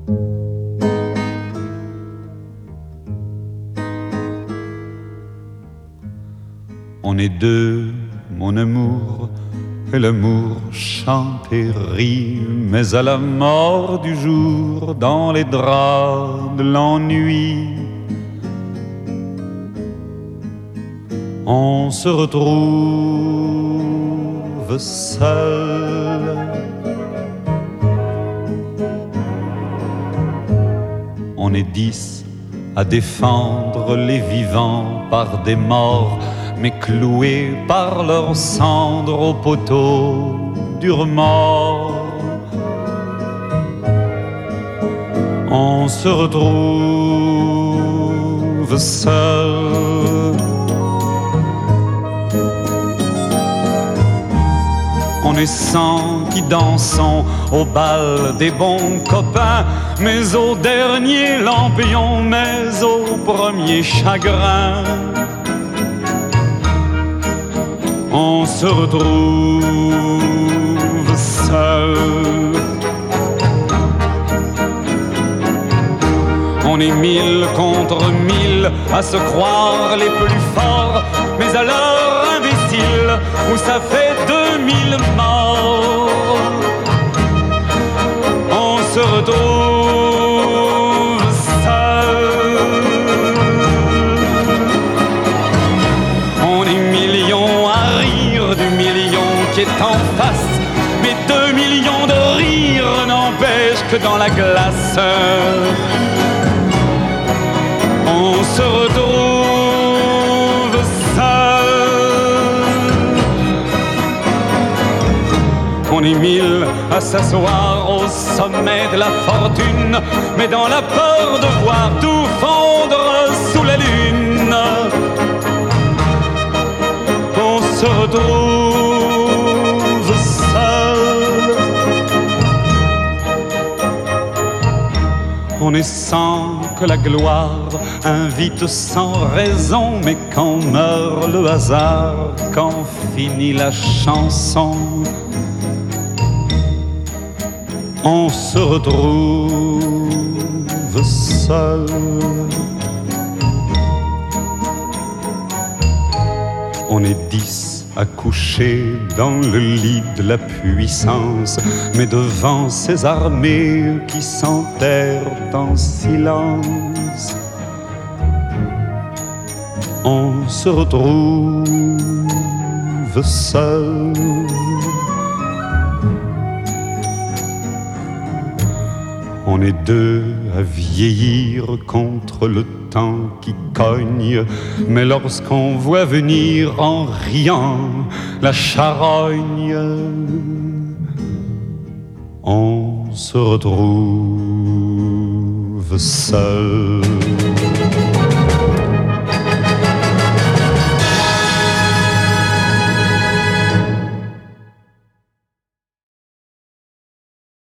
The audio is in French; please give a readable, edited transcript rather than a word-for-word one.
On est deux, mon amour, et l'amour chante et rit, mais à la mort du jour, dans les draps de l'ennui, on se retrouve seul. On est 10 à défendre les vivants par des morts, mais cloués par leurs cendres au poteau durement. On se retrouve seul. On est 100 qui dansons au bal des bons copains, mais au dernier lampion, mais au premier chagrin. On se retrouve seul. On est 1000 contre 1000 à se croire les plus forts, mais alors imbécile, où ça fait 2000 morts. On se retrouve seul. On est millions à rire du million qui est en face, mais 2 millions de rires n'empêchent que dans la glace on se retrouve seul. On est 1000 à s'asseoir au sommet de la fortune, mais dans la peur de voir tout fondre sous la lune, on se retrouve seul. On est sans que la gloire invite sans raison, mais quand meurt le hasard, quand finit la chanson, on se retrouve seul. On est 10 à coucher dans le lit de la puissance, mais devant ces armées qui s'enterrent en silence, on se retrouve seul. On est deux à vieillir contre le temps qui cogne, mais lorsqu'on voit venir en riant la charogne, on se retrouve seul.